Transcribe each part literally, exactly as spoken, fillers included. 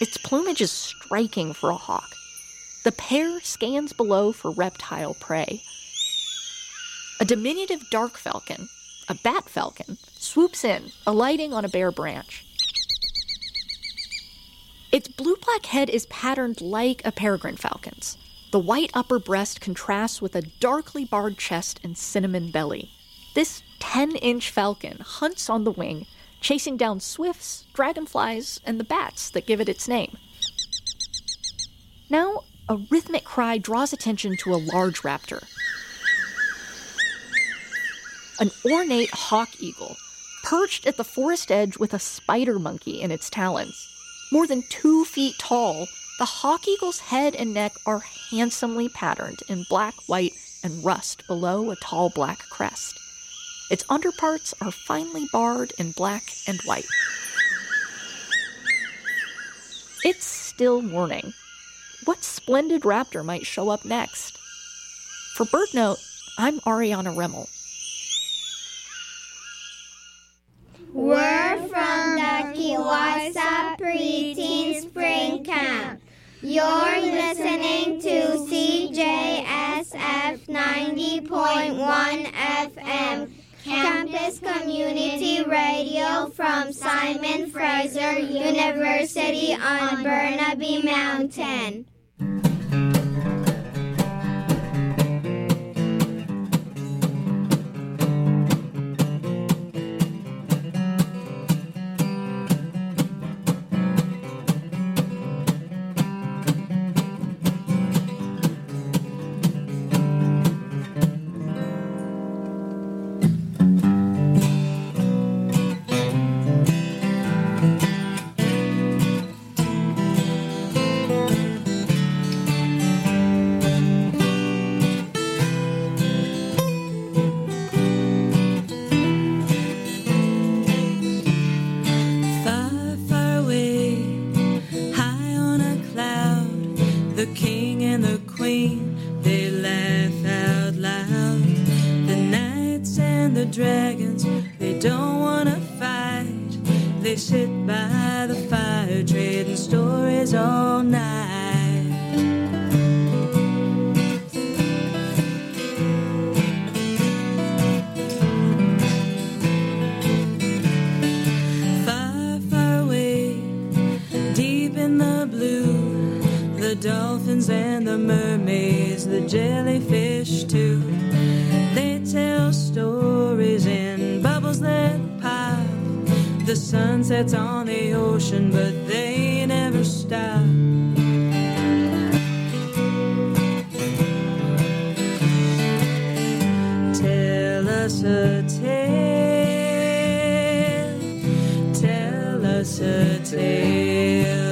Its plumage is striking for a hawk. The pair scans below for reptile prey. A diminutive dark falcon, a bat falcon, swoops in, alighting on a bare branch. Its blue-black head is patterned like a peregrine falcon's. The white upper breast contrasts with a darkly barred chest and cinnamon belly. This ten-inch falcon hunts on the wing, chasing down swifts, dragonflies, and the bats that give it its name. Now, a rhythmic cry draws attention to a large raptor. An ornate hawk eagle, perched at the forest edge with a spider monkey in its talons. More than two feet tall, the hawk eagle's head and neck are handsomely patterned in black, white, and rust below a tall black crest. Its underparts are finely barred in black and white. It's still morning. What splendid raptor might show up next? For BirdNote, I'm Ariana Remmel. We're from the Kiwasa Preteen Spring Camp. You're listening to C J S F ninety point one F M, Campus Community Radio from Simon Fraser University on Burnaby Mountain. On the ocean, but they never stop. Tell us a tale, tell us a tale.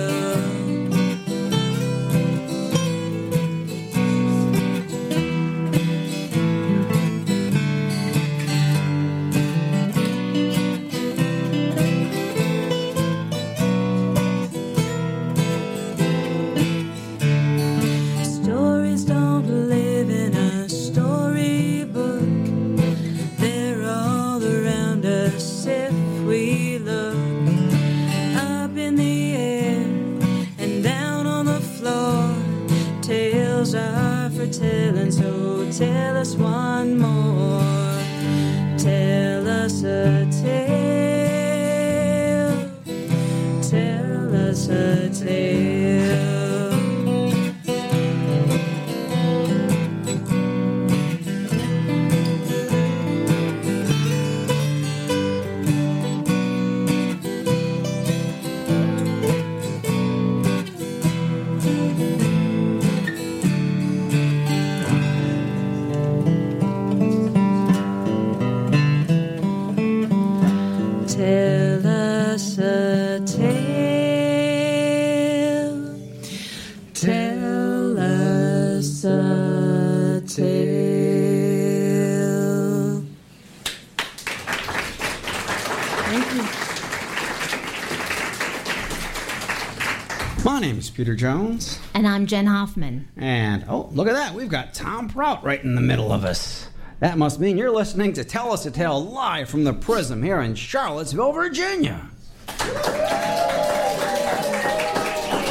Telling, so tell us one more. Tell us a tale. Tell us a tale. Tell us a tale. Tell us a tale. Thank you. My name is Peter Jones. And I'm Jen Hoffman. And, oh, look at that. We've got Tom Prout right in the middle of us. That must mean you're listening to Tell Us a Tale live from the Prism here in Charlottesville, Virginia.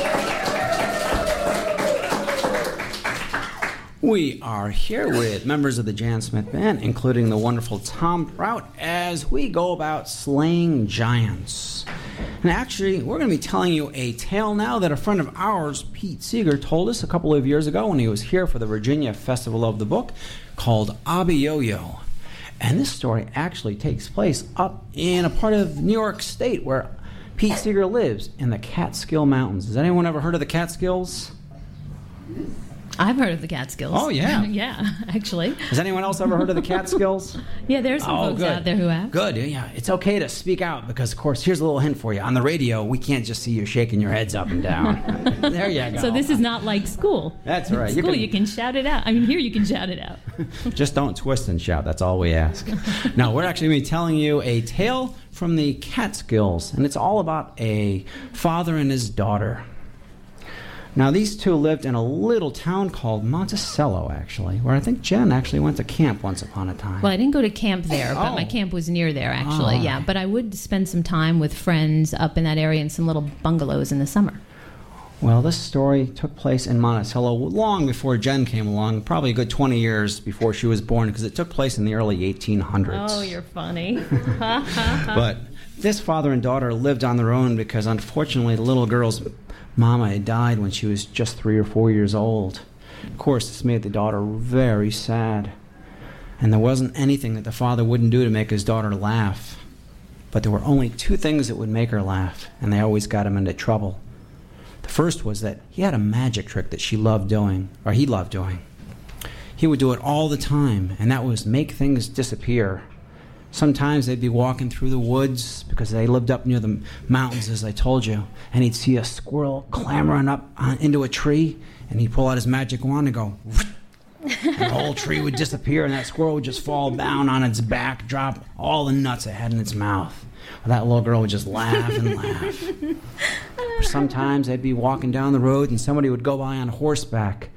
We are here with members of the Jan Smith Band, including the wonderful Tom Prout, as we go about slaying giants. And actually, we're going to be telling you a tale now that a friend of ours, Pete Seeger, told us a couple of years ago when he was here for the Virginia Festival of the Book, called Abba-Yo-Yo. And this story actually takes place up in a part of New York State where Pete Seeger lives, in the Catskill Mountains. Has anyone ever heard of the Catskills? I've heard of the Catskills. Oh, yeah. Yeah, actually. Has anyone else ever heard of the Catskills? Yeah, there's some oh, folks good. out there who have. Good, yeah. It's okay to speak out because, of course, here's a little hint for you. On the radio, we can't just see you shaking your heads up and down. There you go. So this is not like school. That's right. School, you can, you can shout it out. I mean, here you can shout it out. Just don't twist and shout. That's all we ask. No, we're actually going to be telling you a tale from the Catskills, and it's all about a father and his daughter. Now, these two lived in a little town called Monticello, actually, where I think Jen actually went to camp once upon a time. Well, I didn't go to camp there, but Oh. my camp was near there, actually. Oh. Yeah, but I would spend some time with friends up in that area in some little bungalows in the summer. Well, this story took place in Monticello long before Jen came along, probably a good twenty years before she was born, because it took place in the early eighteen hundreds. Oh, you're funny. But this father and daughter lived on their own because, unfortunately, the little girl's mama had died when she was just three or four years old. Of course, this made the daughter very sad. And there wasn't anything that the father wouldn't do to make his daughter laugh. But there were only two things that would make her laugh, and they always got him into trouble. The first was that he had a magic trick that she loved doing, or he loved doing. He would do it all the time, and that was make things disappear. Sometimes they'd be walking through the woods because they lived up near the mountains, as I told you, and he'd see a squirrel clambering up on, into a tree, and he'd pull out his magic wand and go, and the whole tree would disappear, and that squirrel would just fall down on its back, drop all the nuts it had in its mouth. Well, that little girl would just laugh and laugh. Or sometimes they'd be walking down the road, and somebody would go by on horseback.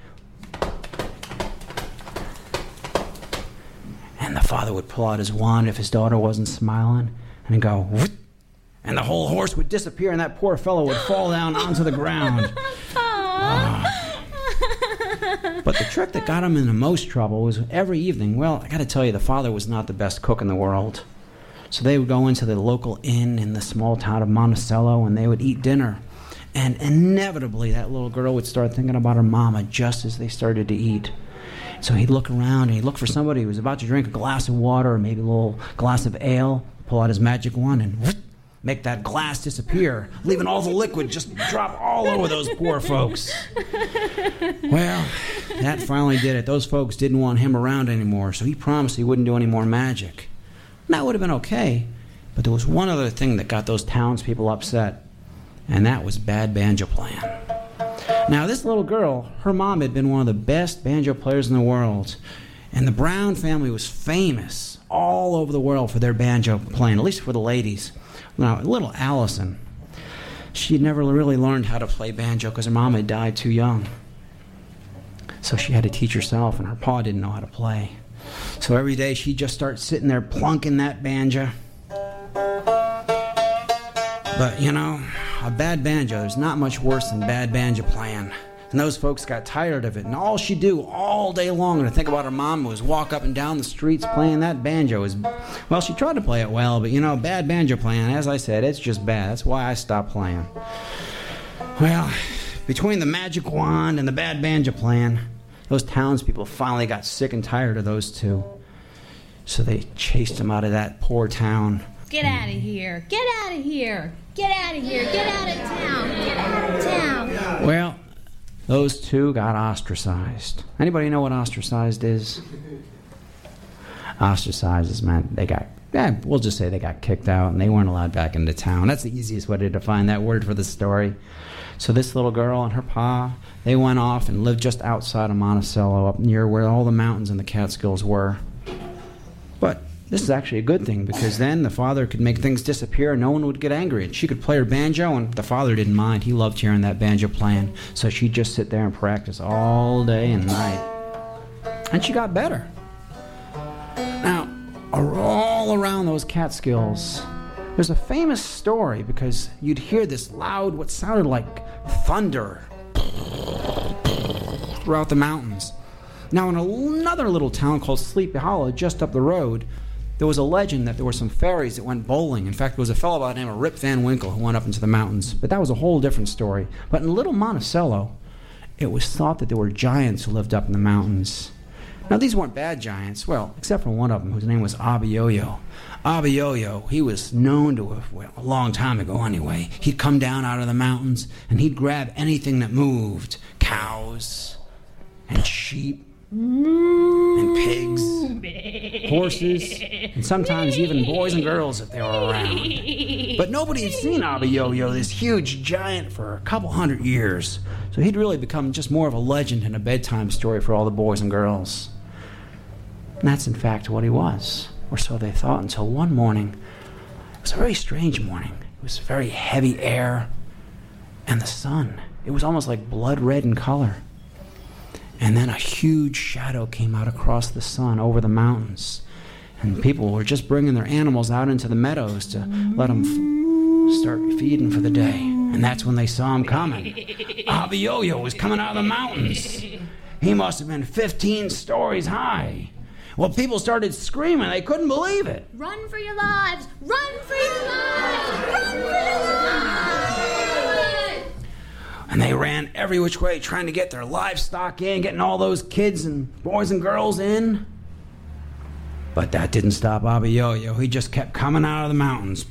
And the father would pull out his wand if his daughter wasn't smiling, and he'd go, whoop, and the whole horse would disappear, and that poor fellow would fall down onto the ground. Oh. But the trick that got him in the most trouble was every evening, well, I got to tell you, the father was not the best cook in the world. So they would go into the local inn in the small town of Monticello, and they would eat dinner. And inevitably, that little girl would start thinking about her mama just as they started to eat. So he'd look around, and he'd look for somebody who was about to drink a glass of water or maybe a little glass of ale, pull out his magic wand, and whoop, make that glass disappear, leaving all the liquid just drop all over those poor folks. Well, that finally did it. Those folks didn't want him around anymore, so he promised he wouldn't do any more magic. And that would have been okay, but there was one other thing that got those townspeople upset, and that was bad banjo playing. Now, this little girl, her mom had been one of the best banjo players in the world, and the Brown family was famous all over the world for their banjo playing, at least for the ladies. Now, little Allison, she had never really learned how to play banjo because her mom had died too young. So she had to teach herself, and her pa didn't know how to play. So every day she'd just start sitting there plunking that banjo. But, you know, a bad banjo, there's not much worse than bad banjo playing. And those folks got tired of it. And all she'd do all day long to think about her mom was walk up and down the streets playing that banjo. Was, well, she tried to play it well, but, you know, bad banjo playing, as I said, it's just bad. That's why I stopped playing. Well, between the magic wand and the bad banjo playing, those townspeople finally got sick and tired of those two. So they chased him out of that poor town. Get out of here. Get out of here. Get out of here. Get out of town. Get out of town. Well, those two got ostracized. Anybody know what ostracized is? Ostracized is meant they got, yeah, we'll just say they got kicked out and they weren't allowed back into town. That's the easiest way to define that word for the story. So this little girl and her pa, they went off and lived just outside of Monticello, up near where all the mountains in the Catskills were. But this is actually a good thing, because then the father could make things disappear and no one would get angry. And she could play her banjo, and the father didn't mind. He loved hearing that banjo playing. So she'd just sit there and practice all day and night. And she got better. Now, all around those Catskills, there's a famous story, because you'd hear this loud, what sounded like thunder throughout the mountains. Now, in another little town called Sleepy Hollow, just up the road, there was a legend that there were some fairies that went bowling. In fact, there was a fellow by the name of Rip Van Winkle who went up into the mountains. But that was a whole different story. But in Little Monticello, it was thought that there were giants who lived up in the mountains. Now, these weren't bad giants, well, except for one of them, whose name was Abiyoyo. Abiyoyo, he was known to have, well, a long time ago anyway, he'd come down out of the mountains and he'd grab anything that moved. Cows and sheep and pigs, horses, and sometimes even boys and girls if they were around. But nobody had seen Abiyoyo, this huge giant, for a couple hundred years. So he'd really become just more of a legend and a bedtime story for all the boys and girls. And that's in fact what he was, or so they thought, until one morning. It was a very strange morning. It was very heavy air, and the sun, it was almost like blood red in color. And then a huge shadow came out across the sun over the mountains. And people were just bringing their animals out into the meadows to let them f- start feeding for the day. And that's when they saw him coming. Abiyoyo was coming out of the mountains. He must have been fifteen stories high. Well, people started screaming. They couldn't believe it. Run for your lives! Run for your lives! Run for your lives! And they ran every which way trying to get their livestock in, getting all those kids and boys and girls in. But that didn't stop Abiyoyo. He just kept coming out of the mountains.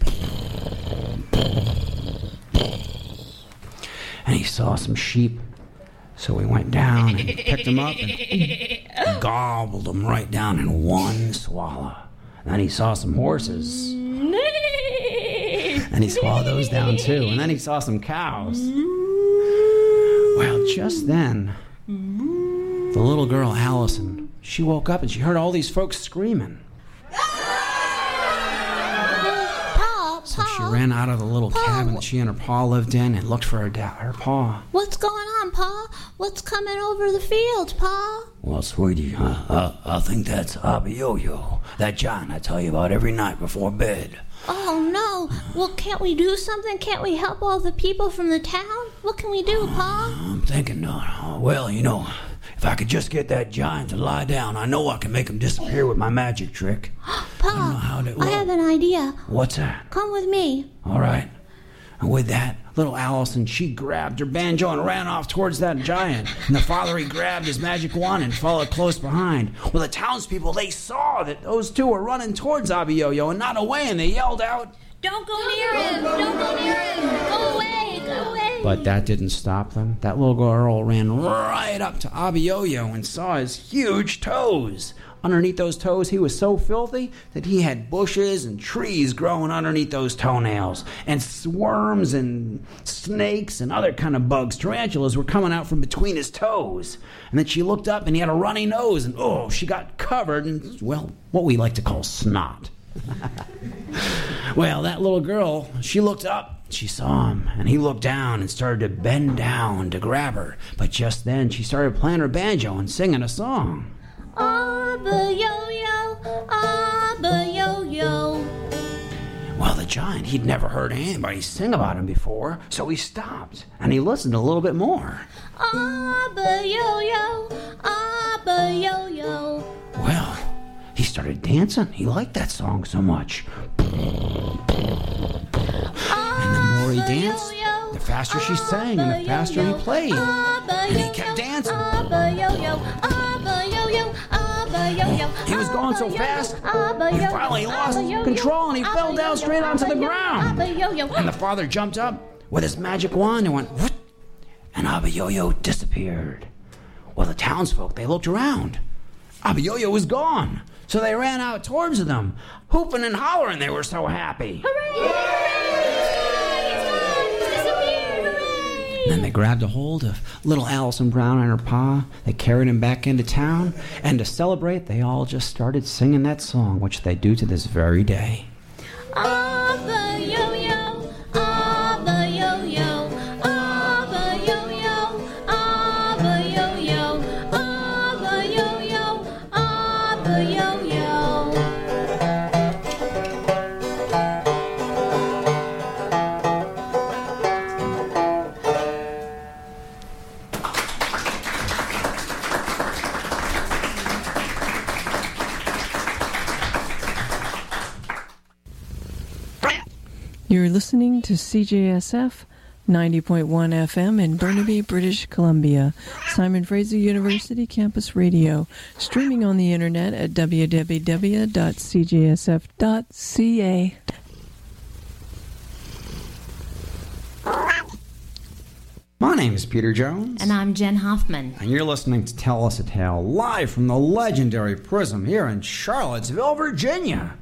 And he saw some sheep. So he went down and picked them up and gobbled them right down in one swallow. And then he saw some horses. And he swallowed those down too. And then he saw some cows. Well, just then, the little girl, Allison, she woke up and she heard all these folks screaming. So she ran out of the little Pa, cabin that she and her pa lived in and looked for her dad, her pa. What's going on, Pa? What's coming over the fields, Pa? Well, sweetie, I, I, I think that's Abiyoyo, that giant I tell you about every night before bed. Oh, no. Well, can't we do something? Can't we help all the people from the town? What can we do, Pa? I'm thinking, uh, well, you know, if I could just get that giant to lie down, I know I can make him disappear with my magic trick. Pa, I don't know how to, I well, have an idea. What's that? Come with me. All right. And with that, little Allison, she grabbed her banjo and ran off towards that giant. And the father, he grabbed his magic wand and followed close behind. Well, the townspeople, they saw that those two were running towards Abiyoyo and not away, and they yelled out, Don't go near him! Don't go near him! Go away! Go away! But that didn't stop them. That little girl ran right up to Abiyoyo and saw his huge toes. Underneath those toes, he was so filthy that he had bushes and trees growing underneath those toenails. And worms and snakes and other kind of bugs, tarantulas, were coming out from between his toes. And then she looked up and he had a runny nose. And oh, she got covered in, well, what we like to call snot. Well, that little girl, she looked up. She saw him, and he looked down and started to bend down to grab her. But just then, she started playing her banjo and singing a song. Abiyoyo, Abiyoyo. Well, the giant, he'd never heard anybody sing about him before, so he stopped, and he listened a little bit more. Abiyoyo, Abiyoyo. Well, he started dancing. He liked that song so much. And the more he danced, the faster she sang, and the faster he played. And he kept dancing. He was going so fast, he finally lost control and he fell down straight onto the ground. And the father jumped up with his magic wand and went, whoop, and Abiyoyo disappeared. Well, the townsfolk, they looked around. Abiyoyo was gone. So they ran out towards them, hooping and hollering. They were so happy. Then they grabbed a hold of little Allison Brown and her pa. They carried him back into town. And to celebrate, they all just started singing that song, which they do to this very day. Abiyoyo, Abiyoyo, Abiyoyo, Abiyoyo, Abiyoyo, Abiyoyo. You're listening to C J S F ninety point one F M in Burnaby, British Columbia, Simon Fraser University Campus Radio, streaming on the internet at w w w dot c j s f dot c a. My name is Peter Jones. And I'm Jen Hoffman. And you're listening to Tell Us a Tale, live from the legendary Prism here in Charlottesville, Virginia.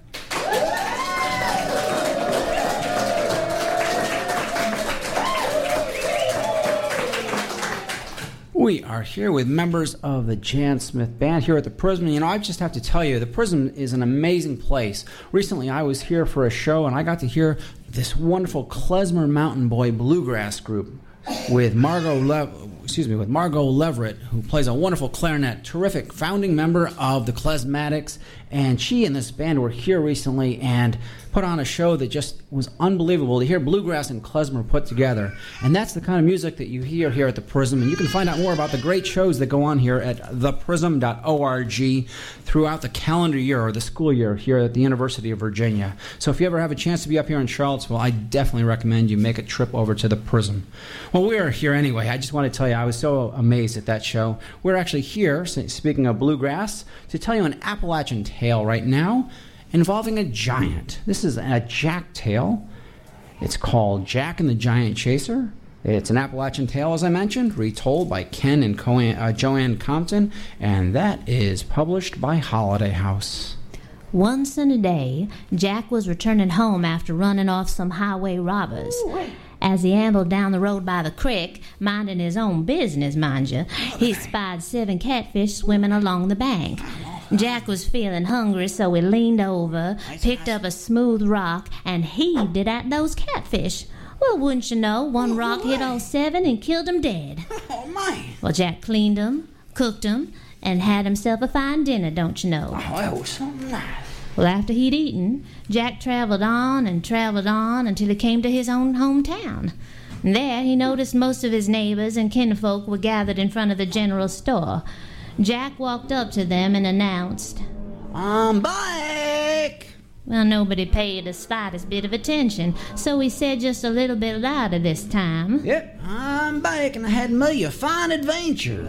We are here with members of the Jan Smith Band here at the Prism. You know, I just have to tell you, the Prism is an amazing place. Recently, I was here for a show, and I got to hear this wonderful Klezmer Mountain Boy Bluegrass group with Margot Le- excuse me, with Margot Leverett, who plays a wonderful clarinet, terrific founding member of the Klezmatics, and she and this band were here recently and put on a show that just was unbelievable to hear bluegrass and klezmer put together. And that's the kind of music that you hear here at the Prism, and you can find out more about the great shows that go on here at the prism dot org throughout the calendar year or the school year here at the University of Virginia. So if you ever have a chance to be up here in Charlottesville, I definitely recommend you make a trip over to the Prism. Well, we are here anyway. I just want to tell you, I was so amazed at that show. We're actually here, speaking of bluegrass, to tell you an Appalachian tale right now involving a giant. This is a Jack tale. It's called Jack and the Giant Chaser. It's an Appalachian tale, as I mentioned, retold by Ken and Co- uh, Joanne Compton, and that is published by Holiday House. Once in a day, Jack was returning home after running off some highway robbers. As he ambled down the road by the creek, minding his own business, mind you, he spied seven catfish swimming along the bank. Jack was feeling hungry, so he leaned over, picked up a smooth rock, and heaved it at those catfish. Well, wouldn't you know, one rock hit all seven and killed them dead. Oh, my. Well, Jack cleaned them, cooked them, and had himself a fine dinner, don't you know? Oh, that was so nice. Well, after he'd eaten, Jack traveled on and traveled on until he came to his own hometown. And there he noticed most of his neighbors and kinfolk were gathered in front of the general store. Jack walked up to them and announced, "I'm back!" Well, nobody paid the slightest bit of attention, so he said just a little bit louder this time. "Yep, I'm back, and I had me a fine adventure."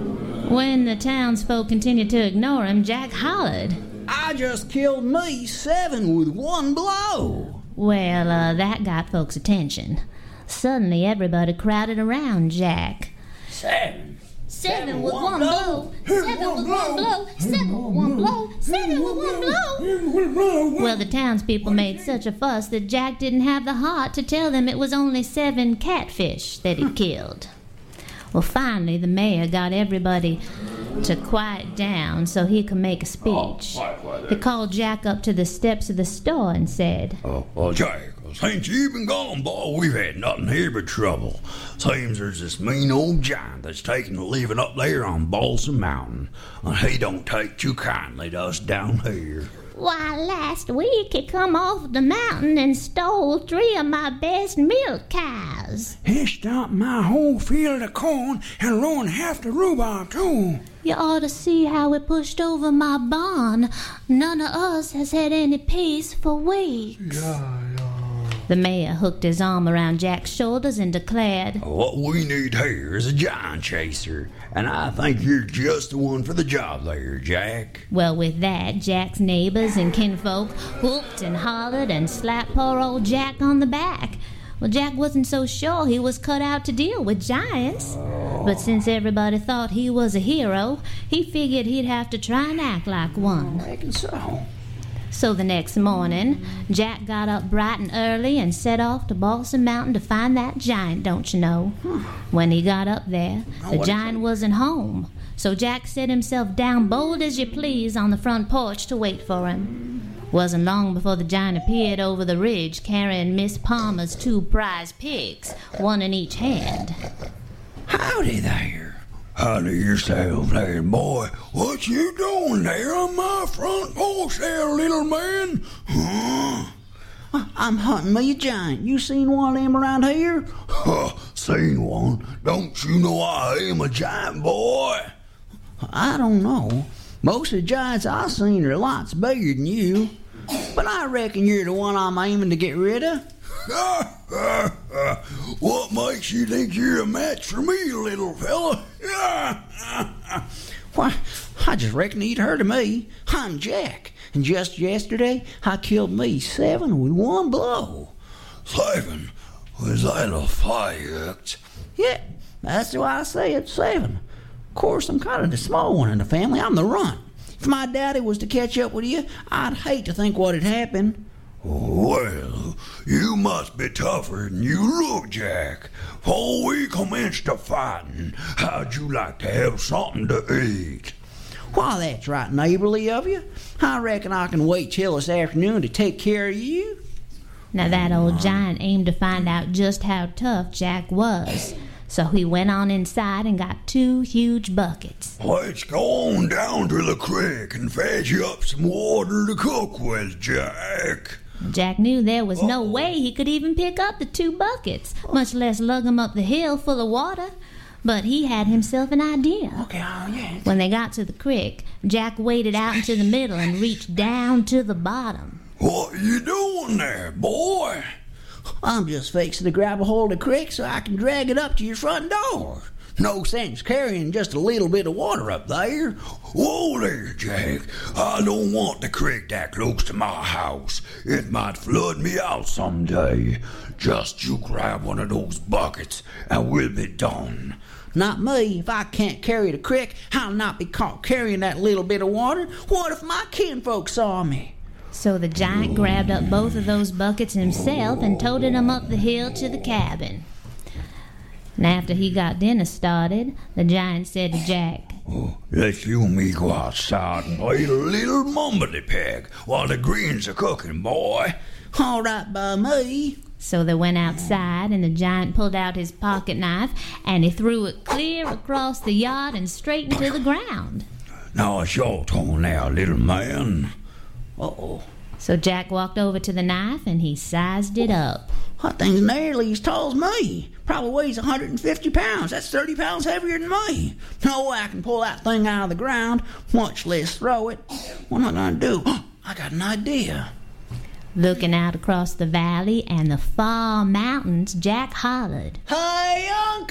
When the townsfolk continued to ignore him, Jack hollered, "I just killed me seven with one blow." Well, uh, that got folks' attention. Suddenly, everybody crowded around Jack. Seven. Seven with one blow. Seven with one blow. Seven with one blow. Seven with one blow. Well, the townspeople made such a fuss that Jack didn't have the heart to tell them it was only seven catfish that he killed. Well, finally, the mayor got everybody to quiet down so he could make a speech. He called Jack up to the steps of the store and said, Oh, well, Jack, since you've been gone, boy, we've had nothing here but trouble. Seems there's this mean old giant that's taking a living up there on Balsam Mountain, and he don't take too kindly to us down here. Why, last week he come off the mountain and stole three of my best milk cows. He stopped my whole field of corn and ruined half the rhubarb, too. You ought to see how he pushed over my barn. None of us has had any peace for weeks. Yeah, yeah. The mayor hooked his arm around Jack's shoulders and declared, What we need here is a giant chaser, and I think you're just the one for the job there, Jack. Well, with that, Jack's neighbors and kinfolk whooped and hollered and slapped poor old Jack on the back. Well, Jack wasn't so sure he was cut out to deal with giants. But since everybody thought he was a hero, he figured he'd have to try and act like one. I reckon so. So the next morning, Jack got up bright and early and set off to Balsam Mountain to find that giant, don't you know? When he got up there, the giant wasn't home. So Jack set himself down bold as you please on the front porch to wait for him. Wasn't long before the giant appeared over the ridge carrying Miss Palmer's two prize pigs, one in each hand. Howdy there. Howdy yourself there, boy. What you doing there on my front porch there, little man? Huh? I'm hunting me a giant. You seen one of them around here? Huh, seen one. Don't you know I am a giant, boy? I don't know. Most of the giants I've seen are lots bigger than you. But I reckon you're the one I'm aiming to get rid of. What makes you think you're a match for me, little fella? Why, I just reckon he'd heard of me. I'm Jack, and just yesterday I killed me seven with one blow. Seven? Was that a fact? Yeah, that's why I say it's seven. Of course, I'm kind of the small one in the family. I'm the runt. If my daddy was to catch up with you, I'd hate to think what had happened. Well, you must be tougher than you look, Jack. Before we commence the fighting, how'd you like to have something to eat? Why, that's right neighborly of you. I reckon I can wait till this afternoon to take care of you. Now that old giant aimed to find out just how tough Jack was. So he went on inside and got two huge buckets. Let's go on down to the creek and fetch you up some water to cook with, Jack. Jack knew there was no way he could even pick up the two buckets, much less lug them up the hill full of water. But he had himself an idea. Okay, oh yeah. When they got to the creek, Jack waded out into the middle and reached down to the bottom. What you doing there, boy? I'm just fixing to grab a hold of the creek so I can drag it up to your front door. No sense carrying just a little bit of water up there. Whoa there, Jack. I don't want the creek that close to my house. It might flood me out someday. Just you grab one of those buckets and we'll be done. Not me. If I can't carry the creek, I'll not be caught carrying that little bit of water. What if my kinfolk saw me? So the giant grabbed up both of those buckets himself and toted them up the hill to the cabin. And after he got dinner started, the giant said to Jack, Oh, let you and me go outside and play a little mumbly peg while the greens are cooking, boy. All right by me. So they went outside, and the giant pulled out his pocket knife, and he threw it clear across the yard and straight into the ground. Now it's your turn now, little man. Uh-oh. So Jack walked over to the knife, and he sized it up. That thing's nearly as tall as me. Probably weighs one hundred fifty pounds. That's thirty pounds heavier than me. No way I can pull that thing out of the ground, much less throw it. What am I going to do? I got an idea. Looking out across the valley and the far mountains, Jack hollered, Hey,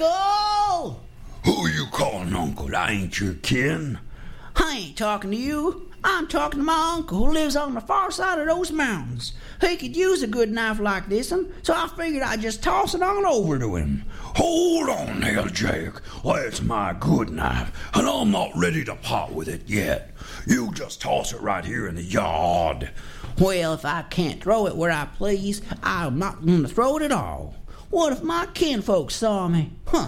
Uncle! Who you calling Uncle? I ain't your kin. I ain't talking to you. I'm talking to my uncle who lives on the far side of those mountains. He could use a good knife like this one, so I figured I'd just toss it on over to him. Hold on there, Jack. That's my good knife, and I'm not ready to part with it yet. You just toss it right here in the yard. Well, if I can't throw it where I please, I'm not going to throw it at all. What if my kinfolk saw me? Huh.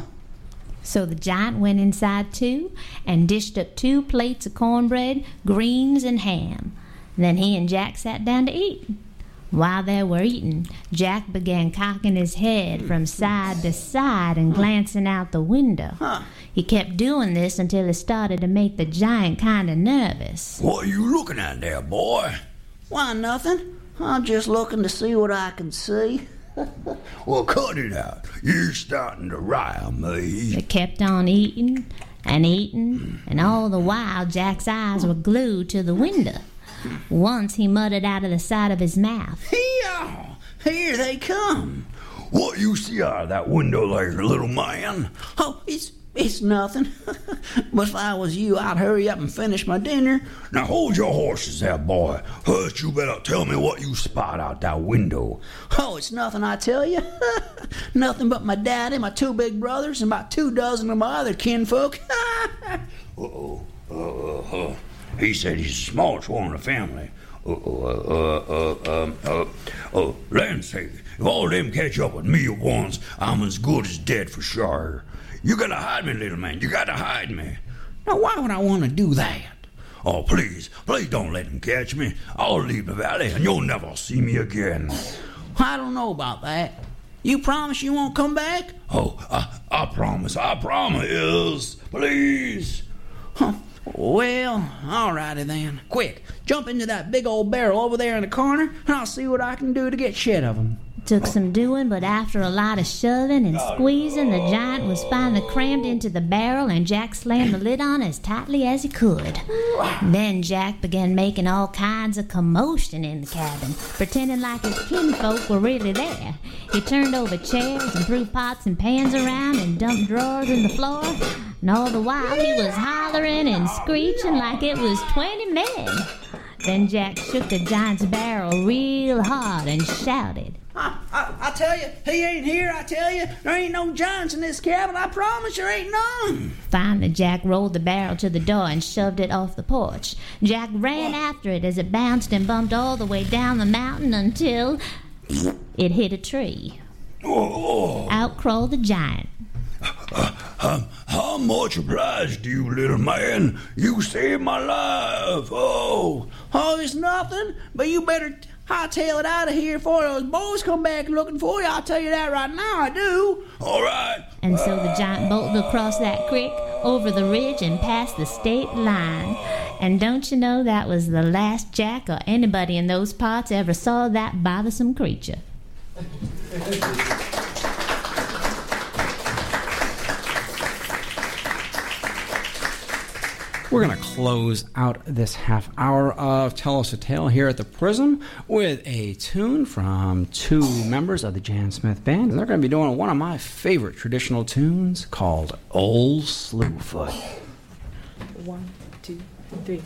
So the giant went inside too and dished up two plates of cornbread, greens, and ham. Then he and Jack sat down to eat. While they were eating, Jack began cocking his head from side to side and glancing out the window. Huh. He kept doing this until it started to make the giant kind of nervous. What are you looking at there, boy? Why, nothing. I'm just looking to see what I can see. Well, cut it out. You're starting to rile me. They kept on eating and eating, and all the while Jack's eyes were glued to the window. Once he muttered out of the side of his mouth, Hee-yaw! Here they come. What you see out of that window there, little man? Oh, it's it's nothing. But if I was you, I'd hurry up and finish my dinner. Now hold your horses there, boy. First, you better tell me what you spot out that window. Oh, it's nothing, I tell you. Nothing but my daddy, my two big brothers, and about two dozen of my other kinfolk. Uh-oh. Uh-oh. He said he's the smallest one in the family. Uh-oh. Uh, uh, uh, um, uh, uh, land's sake. If all them catch up with me at once, I'm as good as dead for sure. You gotta hide me, little man. You gotta hide me. Now, why would I want to do that? Oh, please, please don't let him catch me. I'll leave the valley and you'll never see me again. I don't know about that. You promise you won't come back? Oh, I, I promise, I promise. Please. Huh. Well, all righty then. Quick, jump into that big old barrel over there in the corner, and I'll see what I can do to get shed of him. Took some doing, but after a lot of shoving and squeezing, the giant was finally crammed into the barrel, and Jack slammed the lid on as tightly as he could. Then Jack began making all kinds of commotion in the cabin, pretending like his kinfolk were really there. He turned over chairs and threw pots and pans around and dumped drawers in the floor, and all the while he was hollering and screeching like it was twenty men. Then Jack shook the giant's barrel real hard and shouted, I, I, I tell you, he ain't here, I tell you. There ain't no giants in this cabin, I promise there ain't none. Finally, Jack rolled the barrel to the door and shoved it off the porch. Jack ran after it as it bounced and bumped all the way down the mountain until it hit a tree. Oh. Out crawled the giant. Uh, um, how much obliged to you, little man? You saved my life. Oh. Oh, it's nothing, but you better t- hightail it out of here before those boys come back looking for you. I'll tell you that right now, I do. All right. And so the giant bolted across that creek, over the ridge, and past the state line. And don't you know that was the last Jack or anybody in those parts ever saw that bothersome creature. We're going to close out this half hour of Tell Us a Tale here at the Prism with a tune from two members of the Jan Smith Band. And they're going to be doing one of my favorite traditional tunes called Old Slewfoot. One, two, three.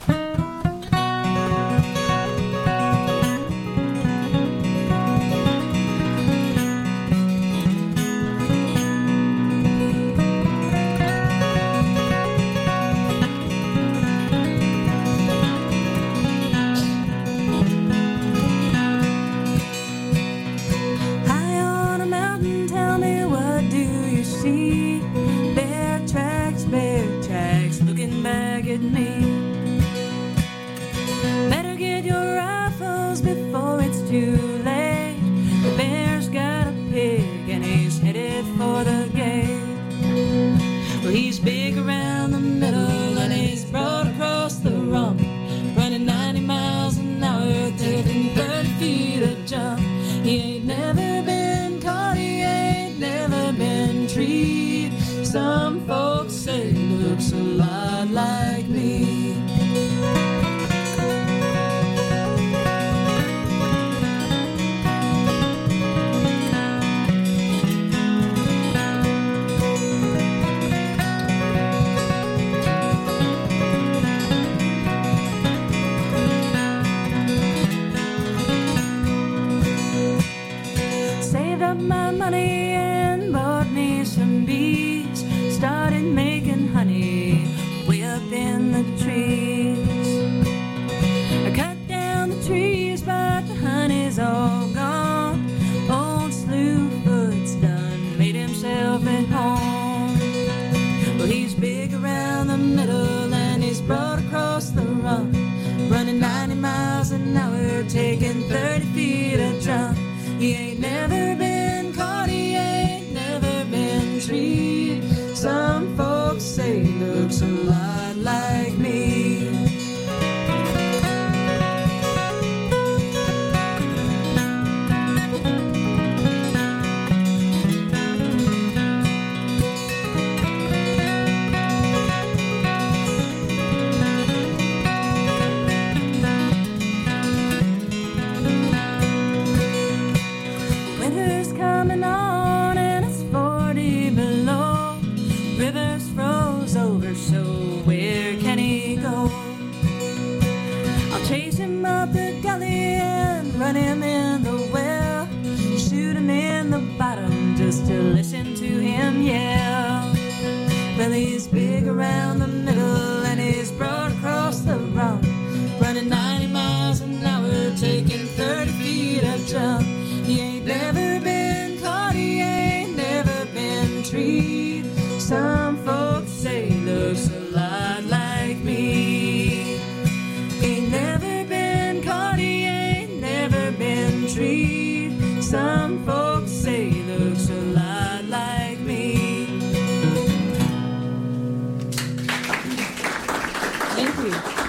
Thank you.